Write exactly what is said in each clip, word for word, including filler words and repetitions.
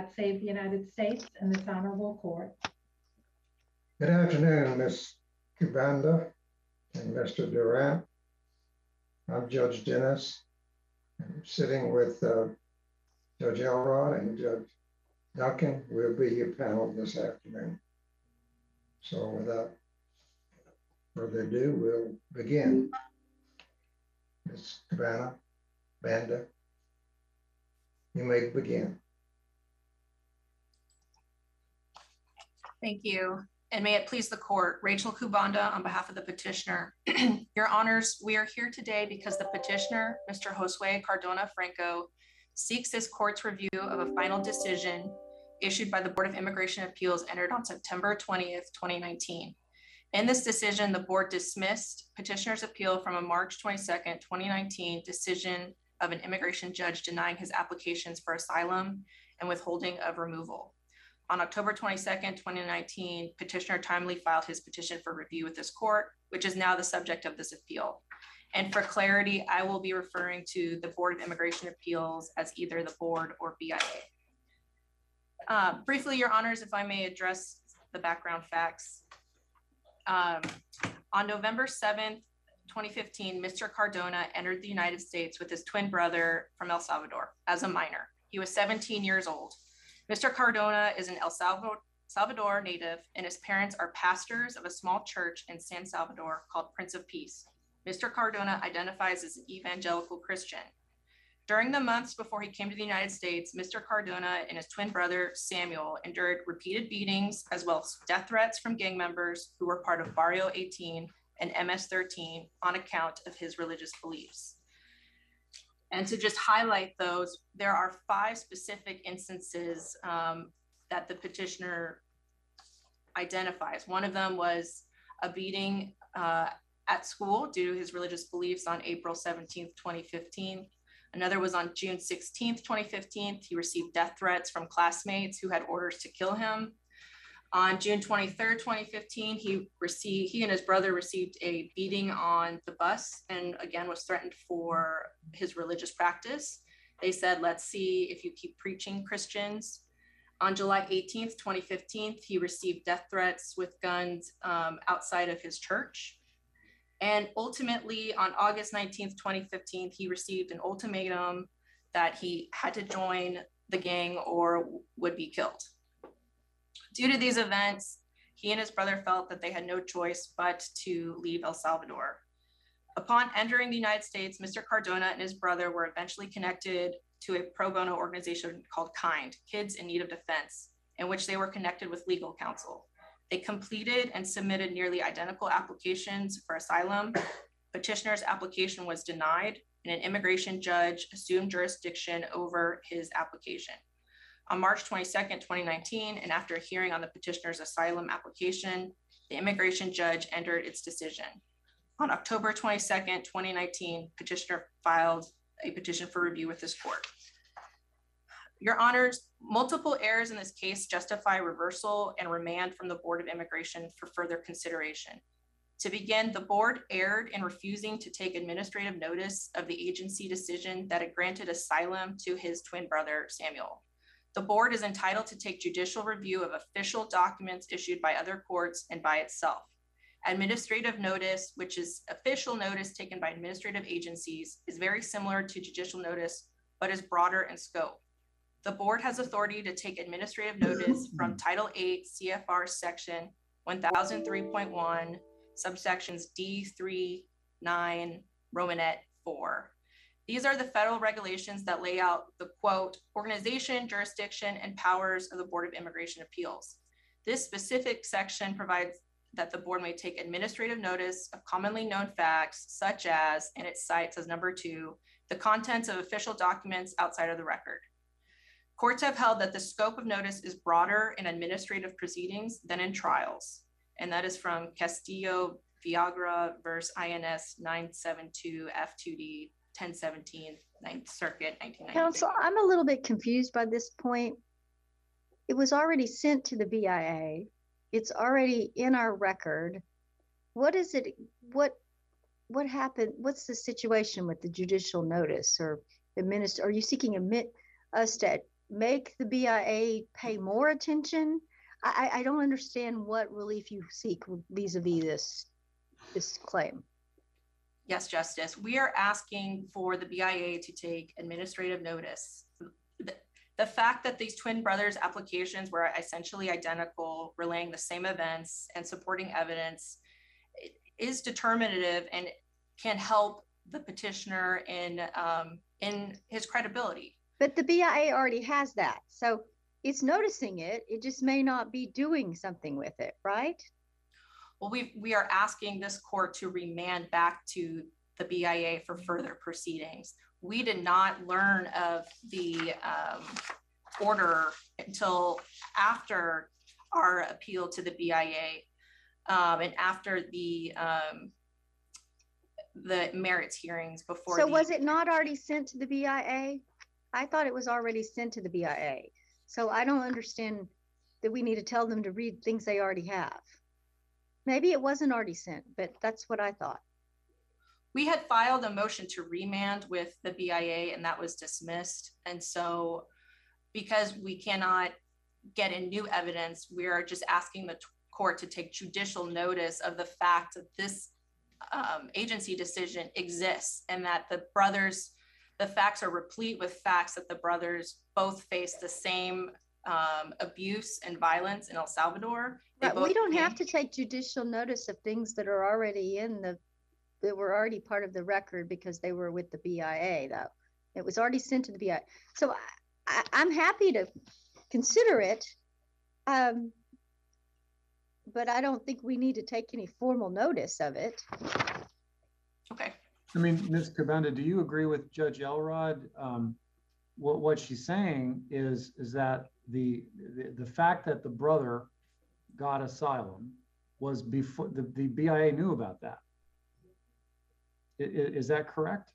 God save the United States and this honorable court. Good afternoon, Miz Kubanda and Mister Durant. I'm Judge Dennis. I'm sitting with uh, Judge Elrod and Judge Duncan. We'll be your panel this afternoon. So without further ado, we'll begin. Miz Kubanda, Banda, you may begin. Thank you. And may it please the court, Rachel Kubanda on behalf of the petitioner. Your honors, we are here today because the petitioner, Mister Josue Cardona Franco, seeks this court's review of a final decision issued by the Board of Immigration Appeals entered on September twentieth, twenty nineteen. In this decision, the board dismissed petitioner's appeal from a March twenty-second, twenty nineteen decision of an immigration judge denying his applications for asylum and withholding of removal. On October twenty-second, twenty nineteen, petitioner timely filed his petition for review with this court, which is now the subject of this appeal. And for clarity, I will be referring to the Board of Immigration Appeals as either the board or B I A. Uh, briefly, your honors, if I may address the background facts. Um, on November seventh, twenty fifteen, Mister Cardona entered the United States with his twin brother from El Salvador as a minor. He was seventeen years old. Mister Cardona is an El Salvador, Salvador native, and his parents are pastors of a small church in San Salvador called Prince of Peace. Mister Cardona identifies as an evangelical Christian. During the months before he came to the United States, Mister Cardona and his twin brother, Samuel, endured repeated beatings as well as death threats from gang members who were part of Barrio eighteen and M S thirteen on account of his religious beliefs. And to just highlight those, there are five specific instances um, that the petitioner identifies. One of them was a beating uh, at school due to his religious beliefs on April seventeenth, twenty fifteen. Another was on June sixteenth, twenty fifteen. He received death threats from classmates who had orders to kill him. On June twenty-third, twenty fifteen, he received, he and his brother received a beating on the bus and again was threatened for his religious practice. They said, let's see if you keep preaching, Christians. On July eighteenth, twenty fifteen, he received death threats with guns um, outside of his church. And ultimately on August nineteenth, twenty fifteen, he received an ultimatum that he had to join the gang or would be killed. Due to these events, he and his brother felt that they had no choice but to leave El Salvador. Upon entering the United States, Mister Cardona and his brother were eventually connected to a pro bono organization called KIND, Kids in Need of Defense, in which they were connected with legal counsel. They completed and submitted nearly identical applications for asylum. Petitioner's application was denied, and an immigration judge assumed jurisdiction over his application. On March twenty-second, twenty nineteen, and after a hearing on the petitioner's asylum application, the immigration judge entered its decision. On October twenty-second, twenty nineteen, petitioner filed a petition for review with this court. Your honors, multiple errors in this case justify reversal and remand from the Board of Immigration for further consideration. To begin, the board erred in refusing to take administrative notice of the agency decision that it granted asylum to his twin brother, Samuel. The board is entitled to take judicial review of official documents issued by other courts and by itself. Administrative notice, which is official notice taken by administrative agencies, is very similar to judicial notice, but is broader in scope. The board has authority to take administrative notice from Title eight C F R Section one thousand three point one, subsections D three, nine, Romanet four. These are the federal regulations that lay out the quote, organization, jurisdiction, and powers of the Board of Immigration Appeals. This specific section provides that the board may take administrative notice of commonly known facts, such as, and it cites as number two, the contents of official documents outside of the record. Courts have held that the scope of notice is broader in administrative proceedings than in trials. And that is from Castillo Viagra versus I N S nine seventy-two F two D ten seventeen, Ninth Circuit, nineteen ninety-three. Counsel, I'm a little bit confused by this point. It was already sent to the B I A. It's already in our record. What is it? What what happened? What's the situation with the judicial notice or administer? Are you seeking admit us to make the B I A pay more attention? I, I I don't understand what relief you seek vis-a-vis this, this claim. Yes, Justice. We are asking for the B I A to take administrative notice. The, the fact that these twin brothers' applications were essentially identical, relaying the same events and supporting evidence, is determinative and can help the petitioner in um, in his credibility. But the B I A already has that, so it's noticing it. It just may not be doing something with it, right? Well, we we are asking this court to remand back to the B I A for further proceedings. We did not learn of the um, order until after our appeal to the B I A um, and after the um, the merits hearings before. So the, was it not already sent to the B I A? I thought it was already sent to the B I A. So I don't understand that we need to tell them to read things they already have. Maybe it wasn't already sent, but that's what I thought. We had filed a motion to remand with the B I A and that was dismissed. And so because we cannot get in new evidence, we are just asking the court to take judicial notice of the fact that this um, agency decision exists and that the brothers, the facts are replete with facts that the brothers both face the same um, abuse and violence in El Salvador. They But we don't came- have to take judicial notice of things that are already in the, that were already part of the record because they were with the B I A though. It was already sent to the B I A. So I, I, I'm happy to consider it. Um, but I don't think we need to take any formal notice of it. Okay. I mean, Miz Kabanda, do you agree with Judge Elrod? Um, what what she's saying is is that the, the the fact that the brother got asylum was before the, the B I A knew about that. I, i- is that correct?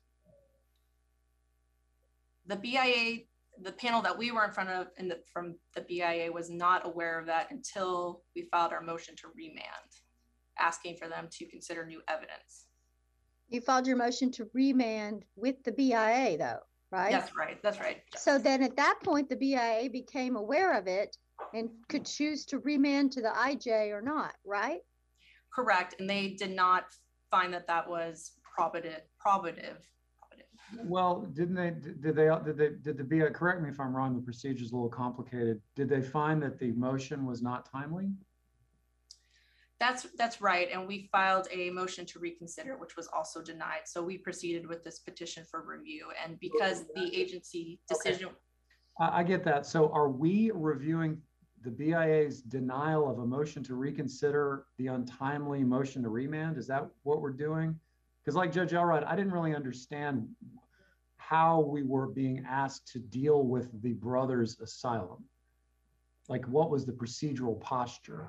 The B I A, the panel that we were in front of in the, from the B I A was not aware of that until we filed our motion to remand, asking for them to consider new evidence. You filed your motion to remand with the B I A though, right? That's right, that's right. So then at that point, the B I A became aware of it and could choose to remand to the I J or not, right? Correct, and they did not find that that was probative, probative. probative. Well, didn't they, did they, did they, did the B I A, correct me if I'm wrong, the procedure's a little complicated. Did they find that the motion was not timely? That's, that's right, and we filed a motion to reconsider, which was also denied. So we proceeded with this petition for review, and because the agency decision, I, I get that. So are we reviewing the B I A's denial of a motion to reconsider the untimely motion to remand? Is that what we're doing? Because like Judge Elrod, I didn't really understand how we were being asked to deal with the brother's asylum. Like, what was the procedural posture?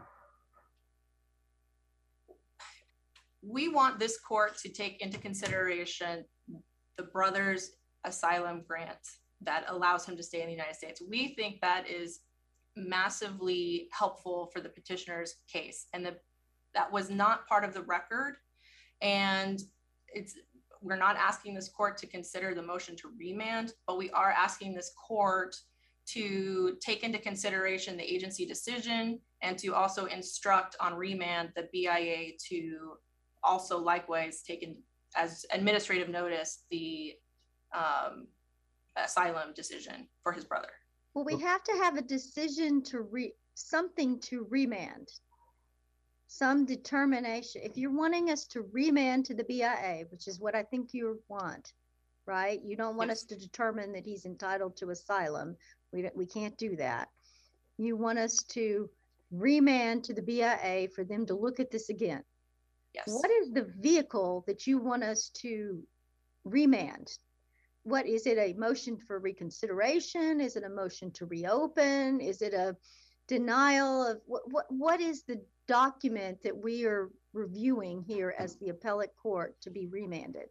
we want this court to take into consideration the brother's asylum grant that allows him to stay in the United States. We think that is massively helpful for the petitioner's case, and the, that was not part of the record. And it's, we're not asking this court to consider the motion to remand, but we are asking this court to take into consideration the agency decision and to also instruct on remand the B I A to also likewise taken as administrative notice the um, asylum decision for his brother. Well, we have to have a decision to re, something to remand. Some determination. If you're wanting us to remand to the B I A, which is what I think you want, right? You don't want Yes. us to determine that he's entitled to asylum. We don't, we can't do that. You want us to remand to the B I A for them to look at this again. Yes. What is the vehicle that you want us to remand? What is it, a motion for reconsideration? Is it a motion to reopen? Is it a denial of what, what, what is the document that we are reviewing here as the appellate court to be remanded?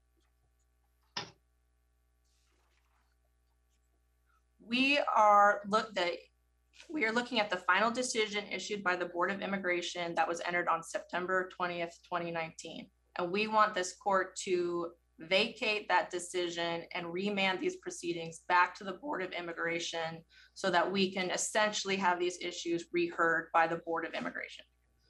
We are look the we are looking at the final decision issued by the Board of Immigration that was entered on September twentieth, twenty nineteen. And we want this court to vacate that decision and remand these proceedings back to the Board of Immigration so that we can essentially have these issues reheard by the Board of Immigration.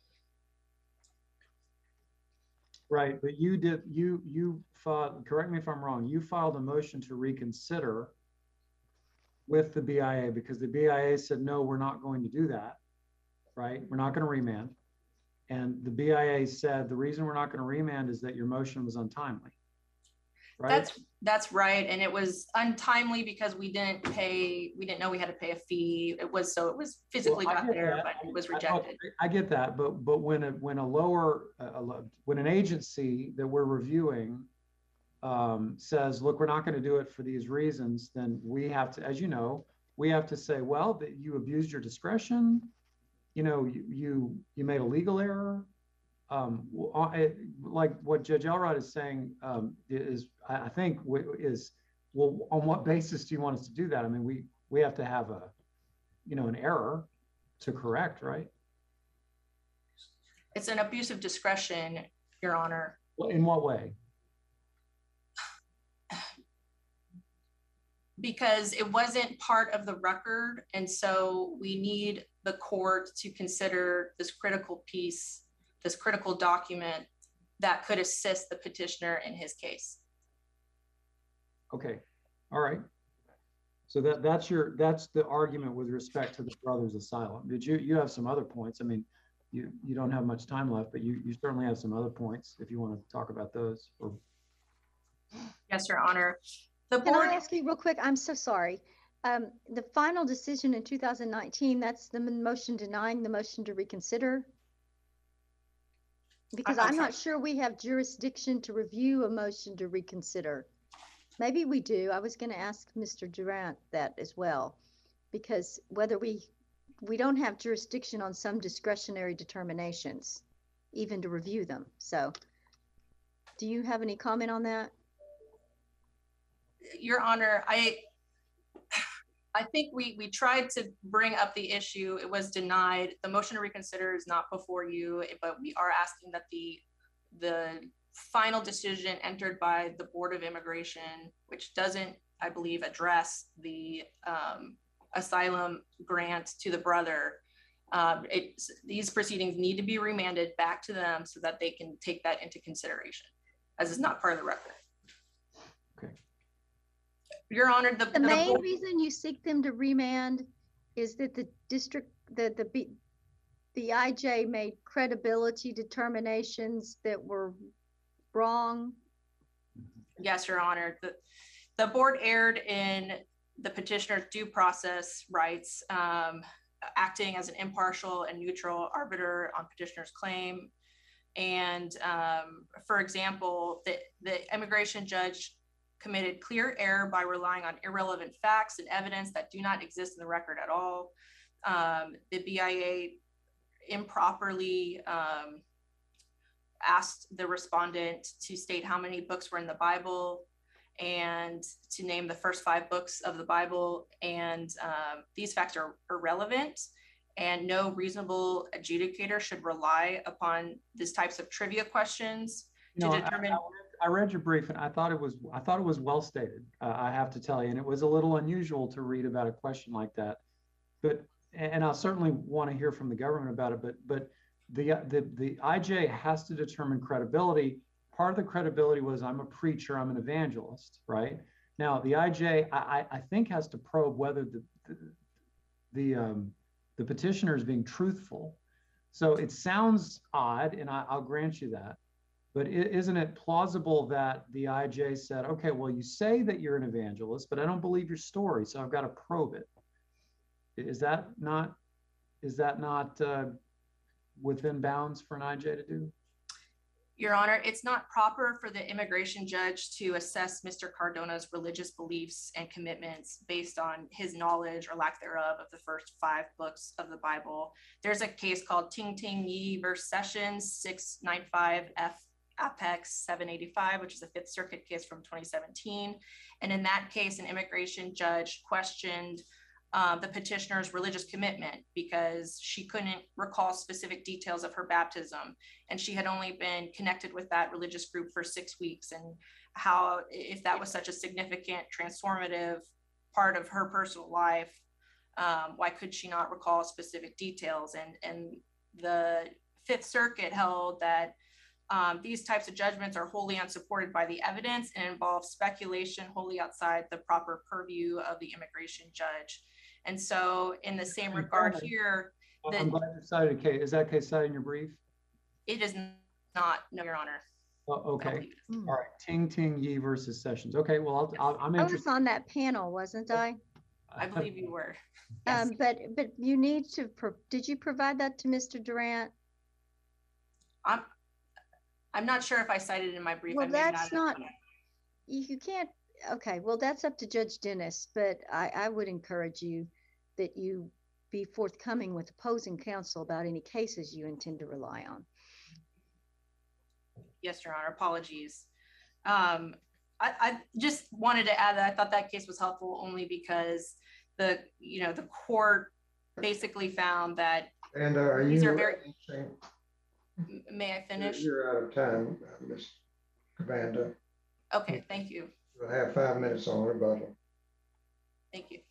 Right, but you did, you, you filed, correct me if I'm wrong, you filed a motion to reconsider with the B I A because the B I A said, no, we're not going to do that, right? We're not going to remand. And the B I A said, the reason we're not going to remand is that your motion was untimely, right? That's, that's right. And it was untimely because we didn't pay, we didn't know we had to pay a fee. It was, so it was physically Well, I got get there, that. but it was I- rejected. I, I get that, but but when a when a lower a, lo- when an agency that we're reviewing um, says, look, we're not going to do it for these reasons, then we have to, as you know, we have to say, well, that you abused your discretion, you know, you you you made a legal error. Um, well, uh, it- like what Judge Elrod is saying um, is, I I think, w- is, well, on what basis do you want us to do that? I mean, we we have to have a, you know, an error to correct, right? It's an abuse of discretion, Your Honor. Well, in what way? Because it wasn't part of the record. And so we need the court to consider this critical piece, this critical document that could assist the petitioner in his case. Okay, all right. So that that's your that's the argument with respect to the brother's asylum. Did you you have some other points? I mean, you you don't have much time left, but you you certainly have some other points if you want to talk about those. Or Yes, Your Honor. The Can board, I ask you real quick? I'm so sorry. Um, the final decision in two thousand nineteen, that's the m- motion denying the motion to reconsider? Because I'm I'm not sorry. sure we have jurisdiction to review a motion to reconsider. Maybe we do. I was going to ask Mister Durant that as well, because whether we, we don't have jurisdiction on some discretionary determinations, even to review them. So do you have any comment on that? Your Honor, I I think we we tried to bring up the issue. It was denied. The motion to reconsider is not before you, but we are asking that the the final decision entered by the Board of Immigration, which doesn't, I believe, address the um, asylum grant to the brother. Um, it, these proceedings need to be remanded back to them so that they can take that into consideration, as is not part of the record. okay, Your Honor, the, The the main board- reason you seek them to remand is that the district, the, the, B- the I J made credibility determinations that were wrong. Yes, Your Honor. The, the board erred in the petitioner's due process rights, um, acting as an impartial and neutral arbiter on petitioner's claim. And um, for example, the, the immigration judge committed clear error by relying on irrelevant facts and evidence that do not exist in the record at all. Um, the B I A improperly um, asked the respondent to state how many books were in the Bible and to name the first five books of the Bible. And um, these facts are irrelevant, and no reasonable adjudicator should rely upon these types of trivia questions you to know, I- determine. I, I read your brief and I thought it was I thought it was well stated. Uh, I have to tell you, and it was a little unusual to read about a question like that. But and I'll certainly want to hear from the government about it. But but the the the I J has to determine credibility. Part of the credibility was I'm a preacher, I'm an evangelist, right? Now the I J I I think has to probe whether the the the, um, the petitioner is being truthful. So it sounds odd, and I, I'll grant you that. But isn't it plausible that the I J said, okay, well, you say that you're an evangelist, but I don't believe your story, so I've got to probe it. Is that not, is that not uh, within bounds for an I J to do? Your Honor, it's not proper for the immigration judge to assess Mister Cardona's religious beliefs and commitments based on his knowledge or lack thereof of the first five books of the Bible. There's a case called Ting Ting Yi versus Sessions six ninety-five F Apex seven eighty-five, which is a Fifth Circuit case from twenty seventeen. And in that case, an immigration judge questioned uh, the petitioner's religious commitment because she couldn't recall specific details of her baptism. And she had only been connected with that religious group for six weeks. And how, if that was such a significant transformative part of her personal life, um, why could she not recall specific details? And, and the Fifth Circuit held that um, these types of judgments are wholly unsupported by the evidence and involve speculation wholly outside the proper purview of the immigration judge. And so in the same regard here, the, I'm glad you cited a case. Is that case cited in your brief? it is not, no, Your Honor. Oh, I don't okay. believe it is. Hmm. All right. Ting Ting Yi versus Sessions. Okay. Well, I'll, I'll, I'm I was interested. on that panel, wasn't I? I believe you were. Yes. Um, but, but you need to, pro- did you provide that to Mister Durant? I'm, I'm not sure if I cited it in my brief. I Well, may that's have. not, you you can't, okay, well, that's up to Judge Dennis, but I, I would encourage you that you be forthcoming with opposing counsel about any cases you intend to rely on. Yes, Your Honor, apologies. Um, I, I just wanted to add that I thought that case was helpful only because the, you know, the court basically found that, And are These you? are very- saying- m- may I finish? You're out of time, uh, Miz Cabanda. Okay, thank you, We'll have five minutes on rebuttal. thank you.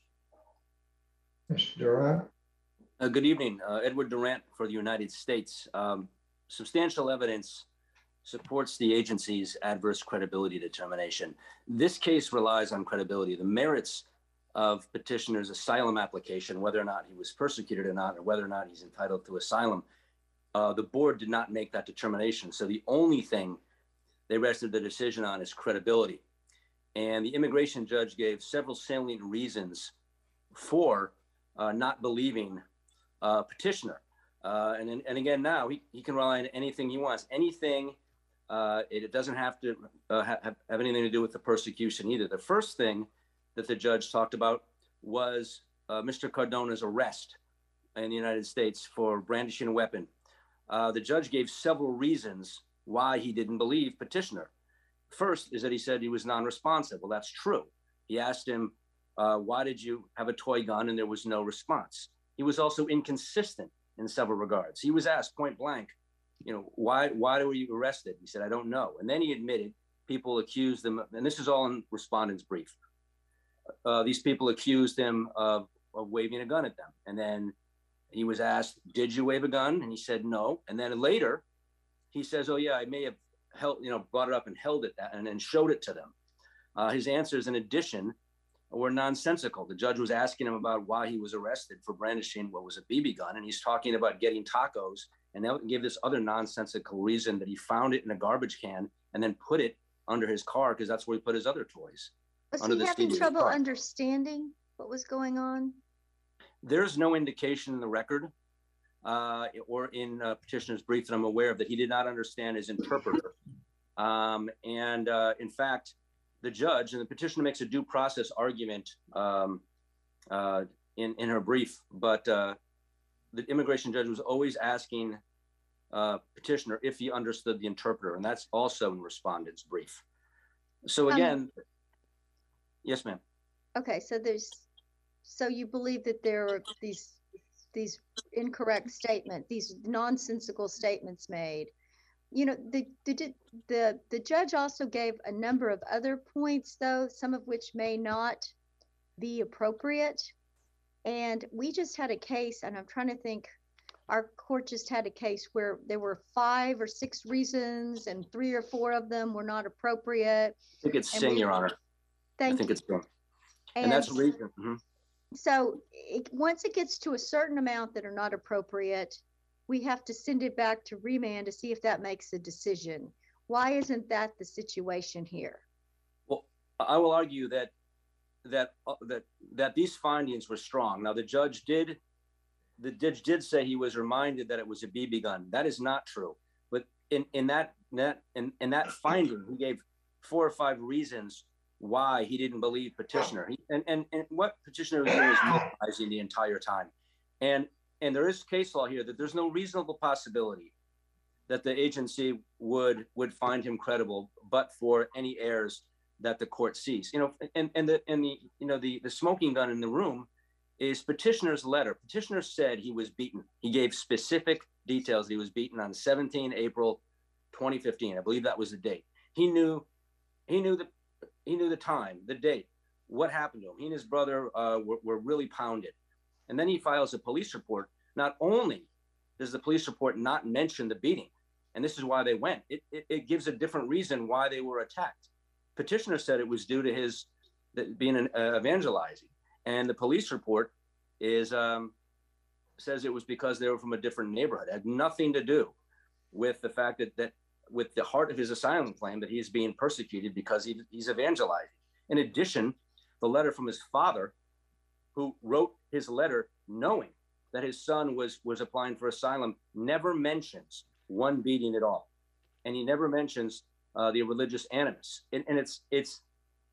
Mister Durant? Uh, good evening, uh, Edward Durant for the United States. Um, substantial evidence supports the agency's adverse credibility determination. This case relies on credibility. The merits of petitioner's asylum application, whether or not he was persecuted or not, or whether or not he's entitled to asylum, uh, the board did not make that determination. So the only thing they rested the decision on is credibility. And the immigration judge gave several salient reasons for uh, not believing uh, petitioner. Uh, and, and again, now he, he can rely on anything he wants, anything. Uh, it, it doesn't have to uh, have, have anything to do with the persecution either. The first thing that the judge talked about was uh, Mister Cardona's arrest in the United States for brandishing a weapon. Uh, the judge gave several reasons why he didn't believe petitioner. First is that he said he was non-responsive. Well, that's true. He asked him, uh, why did you have a toy gun? And there was no response. He was also inconsistent in several regards. He was asked point blank, you know, why, why were you arrested? He said, I don't know. And then he admitted people accused them, and this is all in respondent's brief. Uh, these people accused him of, of waving a gun at them. And then he was asked, did you wave a gun? And he said, no. And then later he says, oh yeah, I may have held, you know, brought it up and held it and then showed it to them. Uh, his answers in addition were nonsensical. The judge was asking him about why he was arrested for brandishing what was a B B gun. And he's talking about getting tacos, and then give this other nonsensical reason that he found it in a garbage can and then put it under his car because that's where he put his other toys. Was Under he the having seat of his trouble car. understanding what was going on? There's no indication in the record uh, or in uh, petitioner's brief that I'm aware of that he did not understand his interpreter. Um, and uh, in fact, the judge and the petitioner makes a due process argument um, uh, in, in her brief, but uh, the immigration judge was always asking uh, petitioner if he understood the interpreter, and that's also in respondent's brief. So Um, again, yes, ma'am. Okay, so there's, so you believe that there are these, these incorrect statement, these nonsensical statements made. You know, the, the, the, the judge also gave a number of other points though, some of which may not be appropriate. And we just had a case, and I'm trying to think, our court just had a case where there were five or six reasons and three or four of them were not appropriate. I think it's And Singh, we- Your Honor. I Thank think you. it's Singh. And that's the reason. Mhm. So it, once it gets to a certain amount that are not appropriate, we have to send it back to remand to see if that makes a decision. Why isn't that the situation here? Well, I will argue that that uh, that that these findings were strong. Now, the judge did the judge did say he was reminded that it was a B B gun. That is not true. But in in that that in, in that finding, he gave four or five reasons why he didn't believe petitioner. He, and, and and what petitioner was doing was minimizing the entire time. And and there is case law here that there's no reasonable possibility that the agency would would find him credible, but for any errors that the court sees. You know, and and the and the you know the the smoking gun in the room is petitioner's letter. Petitioner said he was beaten. He gave specific details. He was beaten on seventeenth April twenty fifteen. I believe that was the date. He knew, he knew the, he knew the time, the date, what happened to him. He and his brother uh, were, were really pounded. And then he files a police report. Not only does the police report not mention the beating, and this is why they went, it, it, it gives a different reason why they were attacked. Petitioner said it was due to his being an, uh, evangelizing. And the police report is um, says it was because they were from a different neighborhood. It had nothing to do with the fact that, that with the heart of his asylum claim that he is being persecuted because he, he's evangelizing. In addition, the letter from his father, who wrote his letter knowing that his son was, was applying for asylum, never mentions one beating at all. And he never mentions uh, the religious animus. And, and it's, it's,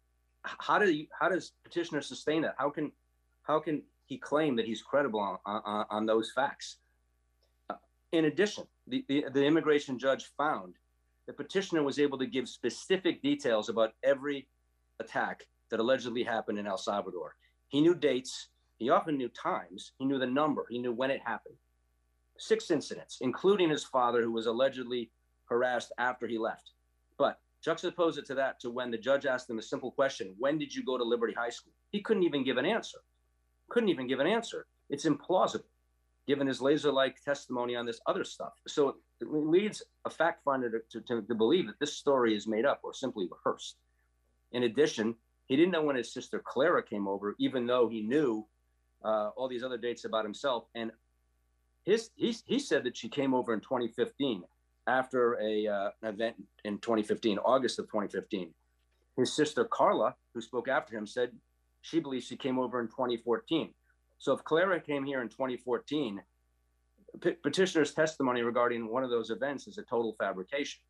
how do you, how does petitioner sustain that? How can, how can he claim that he's credible on, on, on those facts? Uh, in addition, the, the, the immigration judge found that petitioner was able to give specific details about every attack that allegedly happened in El Salvador. He knew dates, he often knew times, he knew the number, he knew when it happened. Six incidents, including his father, who was allegedly harassed after he left. But juxtapose it to that, to when the judge asked him a simple question, when did you go to Liberty High School? He couldn't even give an answer. Couldn't even give an answer. It's implausible, given his laser-like testimony on this other stuff. So it leads a fact finder to, to, to believe that this story is made up or simply rehearsed. In addition, he didn't know when his sister Clara came over, even though he knew uh, all these other dates about himself. And his he, he said that she came over in twenty fifteen after a uh, an event in twenty fifteen, August of twenty fifteen. His sister Carla, who spoke after him, said she believes she came over in twenty fourteen. So if Clara came here in twenty fourteen, P- petitioner's testimony regarding one of those events is a total fabrication.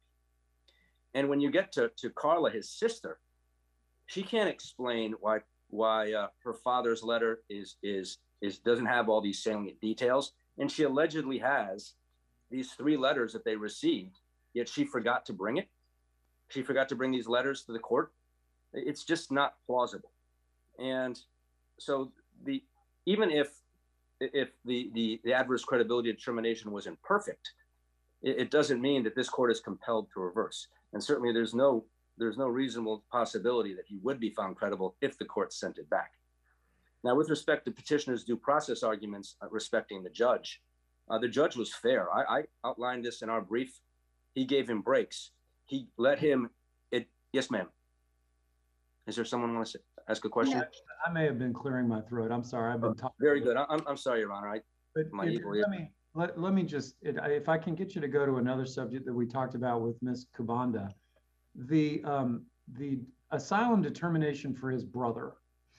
And when you get to, to Carla, his sister, she can't explain why why uh, her father's letter is is is doesn't have all these salient details, and she allegedly has these three letters that they received, yet she forgot to bring it. She forgot to bring these letters to the court. It's just not plausible. And so the even if if the the, the adverse credibility determination was imperfect, it, it doesn't mean that this court is compelled to reverse. And certainly there's no there's no reasonable possibility that he would be found credible if the court sent it back. Now, with respect to petitioner's due process arguments uh, respecting the judge, uh, the judge was fair. I, I outlined this in our brief. He gave him breaks. He let him, it, yes, ma'am. Is there someone want to ask a question? No. I may have been clearing my throat. I'm sorry. I've been talking. Very good. I'm, I'm sorry, Your Honor. I, But my it- evil let me, let, let me just, it- I- if I can get you to go to another subject that we talked about with Miz Kubanda, the, um, the asylum determination for his brother.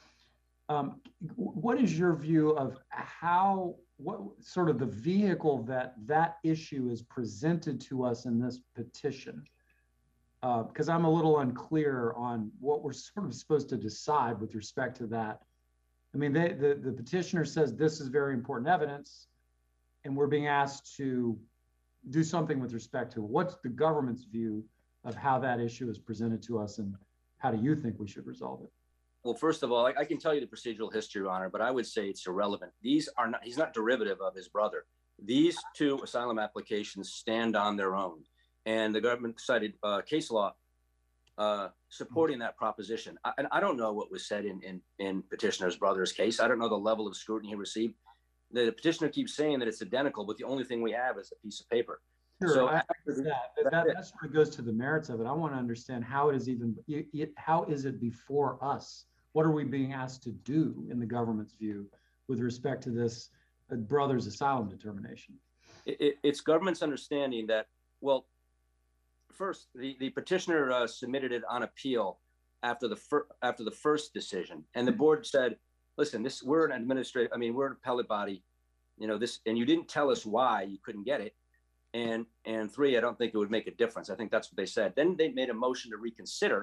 Um, what is your view of how, what sort of the vehicle that that issue is presented to us in this petition? Uh, because I'm a little unclear on what we're sort of supposed to decide with respect to that. I mean, they, the, the petitioner says this is very important evidence, and we're being asked to do something with respect to what's the government's view of how that issue is presented to us, and how do you think we should resolve it? Well, first of all, I, I can tell you the procedural history, Your Honor, but I would say it's irrelevant. These are not, he's not derivative of his brother. These two asylum applications stand on their own. And the government cited uh, case law uh, supporting that proposition. I, and I don't know what was said in, in, in petitioner's brother's case. I don't know the level of scrutiny he received. The petitioner keeps saying that it's identical, but the only thing we have is a piece of paper. Sure, So I after the- understand that, but that, that sort of goes to the merits of it. I want to understand how it is even, it, it, how is it before us? What are we being asked to do in the government's view with respect to this uh, brother's asylum determination? It, it, it's government's understanding that, well, first, the, the petitioner uh, submitted it on appeal after the fir- after the first decision, and the board said, "Listen, this we're an administrative. I mean, we're an appellate body, you know this, and you didn't tell us why you couldn't get it." And and three, I don't think it would make a difference. I think that's what they said. Then they made a motion to reconsider,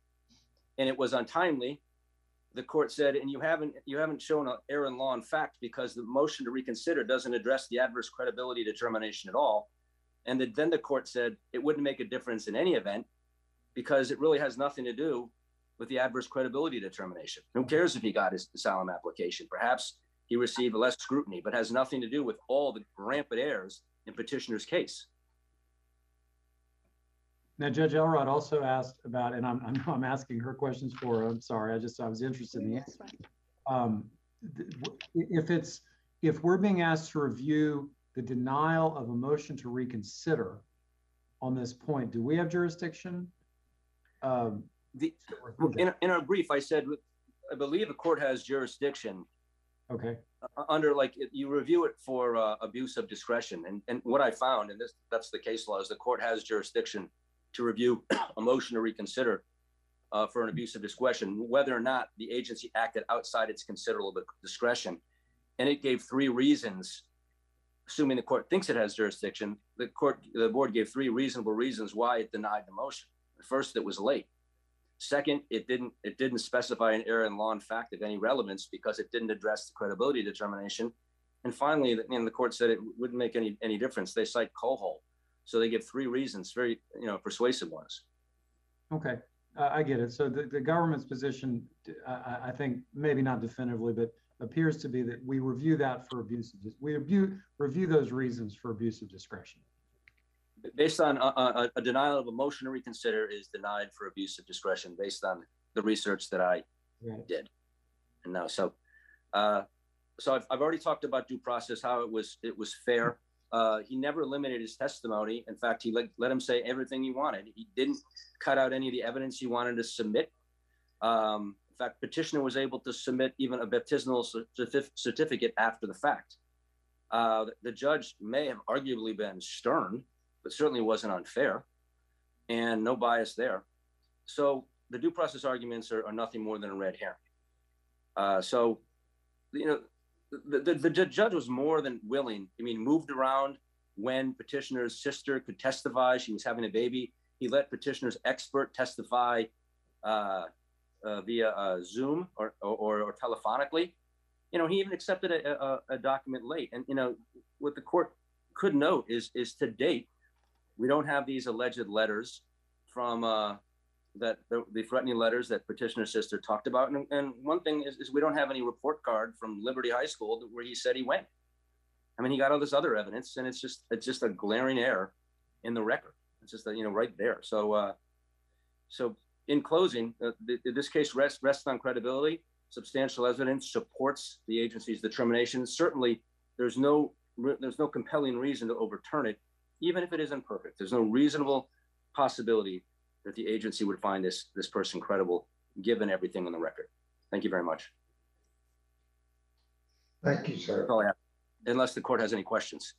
and it was untimely. The court said, and you haven't you haven't shown an error in law and fact, because the motion to reconsider doesn't address the adverse credibility determination at all. And the, then the court said it wouldn't make a difference in any event, because it really has nothing to do with the adverse credibility determination. Who cares if he got his asylum application? Perhaps he received less scrutiny, but has nothing to do with all the rampant errors in petitioner's case. Now, Judge Elrod also asked about, and I'm, I know I'm asking her questions for her. I'm sorry. I just, I was interested in the That's answer. fine. Um, th- if it's, if we're being asked to review the denial of a motion to reconsider on this point, do we have jurisdiction? Um, The, to review that? in, in our brief, I said, I believe the court has jurisdiction Okay. uh, under, like, you review it for uh, abuse of discretion. And, and what I found, and this, that's the case law, is the court has jurisdiction to review a motion to reconsider uh, for an abuse of discretion, whether or not the agency acted outside its considerable discretion. And it gave three reasons, assuming the court thinks it has jurisdiction, the court, the board gave three reasonable reasons why it denied the motion. First, it was late. Second, it didn't, it didn't specify an error in law and fact of any relevance because it didn't address the credibility determination. And finally, the, you know, the court said it wouldn't make any, any difference. They cite Cohol. So they give three reasons, very, you know, persuasive ones. Okay, uh, I get it. So the, the government's position, I, I think, maybe not definitively, but appears to be that we review that for abuse of, we review, review those reasons for abuse of discretion. Based on a, a, a denial of a motion to reconsider is denied for abuse of discretion based on the research that I Right. did. And now, so, uh, so I've, I've already talked about due process, how it was, it was fair. Uh, he never limited his testimony. In fact, he let, let him say everything he wanted. He didn't cut out any of the evidence he wanted to submit. Um, in fact, petitioner was able to submit even a baptismal certif certificate after the fact. Uh, the, the judge may have arguably been stern, but certainly wasn't unfair, and no bias there. So the due process arguments are, are nothing more than a red herring. Uh, so, you know, The, the, the judge was more than willing. I mean, moved around when petitioner's sister could testify. She was having a baby. He let petitioner's expert testify uh, uh, via uh, Zoom or, or, or telephonically. You know, he even accepted a, a, a document late. And, you know, what the court could note is, is to date, we don't have these alleged letters from uh, that the, the threatening letters that petitioner's sister talked about. And, and one thing is, is we don't have any report card from Liberty High School where he said he went. I mean, he got all this other evidence, and it's just, it's just a glaring error in the record. It's just, a, you know, right there. So, uh, so in closing, uh, th this case rests, rests on credibility. Substantial evidence supports the agency's determination. Certainly there's no, there's no compelling reason to overturn it, even if it isn't perfect. There's no reasonable possibility that the agency would find this, this person credible, given everything on the record. Thank you very much. Thank you, sir. That's all I have, unless the court has any questions.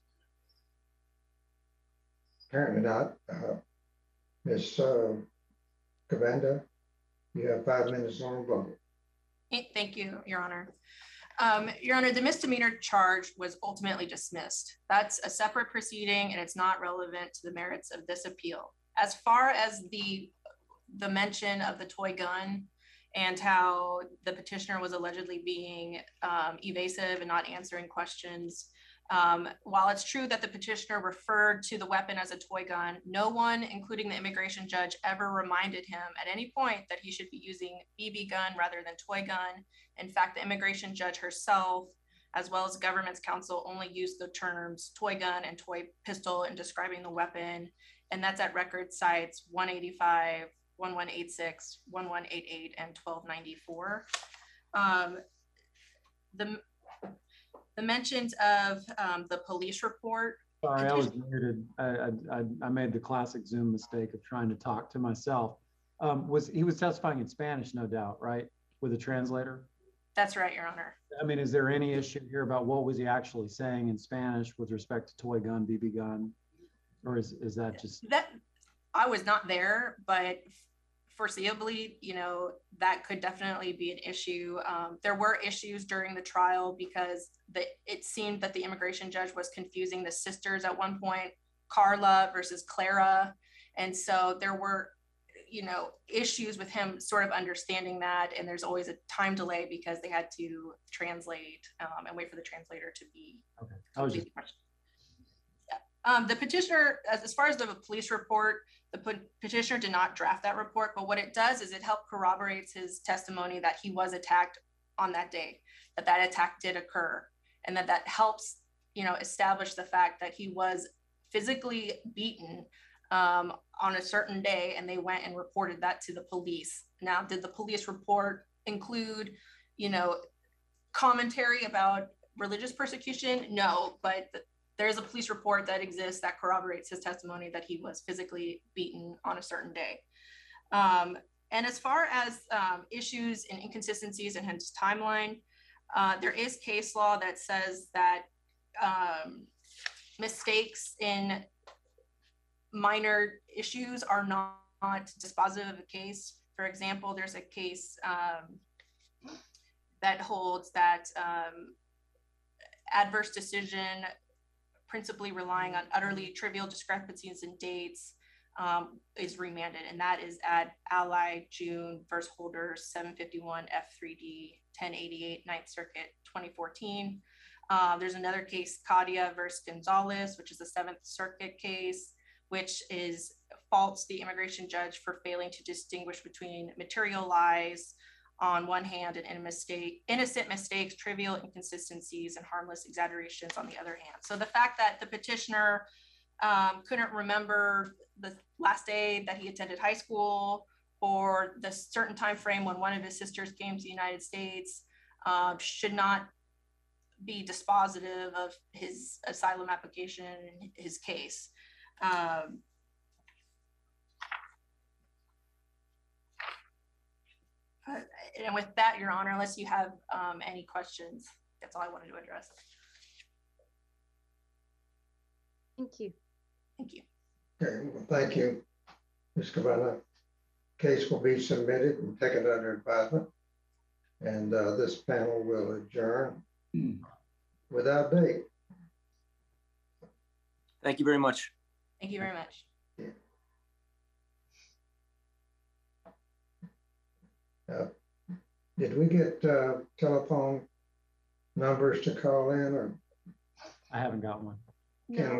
Apparently not. Uh, Miz Uh, Cavanda, you have five minutes on the bubble. Thank you, Your Honor. Um, Your Honor, the misdemeanor charge was ultimately dismissed. That's a separate proceeding, and it's not relevant to the merits of this appeal. As far as the, the mention of the toy gun and how the petitioner was allegedly being um, evasive and not answering questions, um, while it's true that the petitioner referred to the weapon as a toy gun, no one, including the immigration judge, ever reminded him at any point that he should be using B B gun rather than toy gun. In fact, the immigration judge herself, as well as government's counsel, only used the terms toy gun and toy pistol in describing the weapon. And that's at record sites one eighty-five, eleven eighty-six, eleven eighty-eight, and twelve ninety-four. Um, the, the mentions of um, the police report. Sorry, I was muted. I, I, I made the classic Zoom mistake of trying to talk to myself. Um, was he was testifying in Spanish, no doubt, right? With a translator? That's right, Your Honor. I mean, is there any issue here about what was he actually saying in Spanish with respect to toy gun, B B gun? Or is, is that just? That, I was not there, but foreseeably, you know, that could definitely be an issue. Um, there were issues during the trial because the, it seemed that the immigration judge was confusing the sisters at one point, Carla versus Clara. And so there were, you know, issues with him sort of understanding that. And there's always a time delay because they had to translate um, and wait for the translator to be. Okay. I was just... Um, the petitioner, as, as far as the police report, the petitioner did not draft that report, but what it does is it helped corroborates his testimony that he was attacked on that day, that that attack did occur, and that that helps, you know, establish the fact that he was physically beaten um, on a certain day, and they went and reported that to the police. Now, did the police report include, you know, commentary about religious persecution? No, but there is a police report that exists that corroborates his testimony that he was physically beaten on a certain day. Um, and as far as um, issues and inconsistencies in his timeline, uh, there is case law that says that um, mistakes in minor issues are not, not dispositive of a case. For example, there's a case um, that holds that um, adverse decision, principally relying on utterly trivial discrepancies in dates, um, is remanded, and that is at Ally June versus Holder seven fifty-one F three D ten eighty-eight Ninth Circuit twenty fourteen. Uh, there's another case, Cadia versus Gonzalez, which is a Seventh Circuit case, which is faults the immigration judge for failing to distinguish between material lies on one hand and in a mistake, innocent mistakes, trivial inconsistencies, and harmless exaggerations on the other hand. So the fact that the petitioner um, couldn't remember the last day that he attended high school, or the certain time frame when one of his sisters came to the United States, uh, should not be dispositive of his asylum application and his case. Um, uh, and with that, Your Honor, unless you have um, any questions, that's all I wanted to address. Thank you. Thank you. Okay, well, thank you, Miz Cavanagh. Case will be submitted and taken under advisement. And uh, this panel will adjourn without date. Thank you very much. Thank you very much. Uh, did we get uh, telephone numbers to call in, or I haven't got one. can